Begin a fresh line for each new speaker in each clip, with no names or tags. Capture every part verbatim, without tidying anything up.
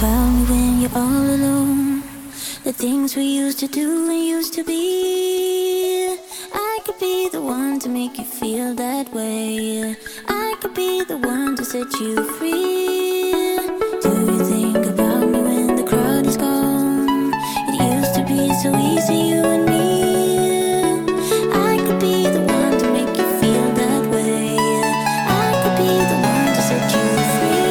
about me when you're all alone? The things we used to do and used to be. I could be the one to make you feel that way. I could be the one to set you free. Do you think about me when the crowd is gone? It used to be so easy, you and me. I could be the one to make you feel that way. I could be the one to set you free.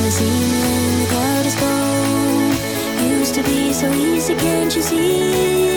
So easy, can't you see?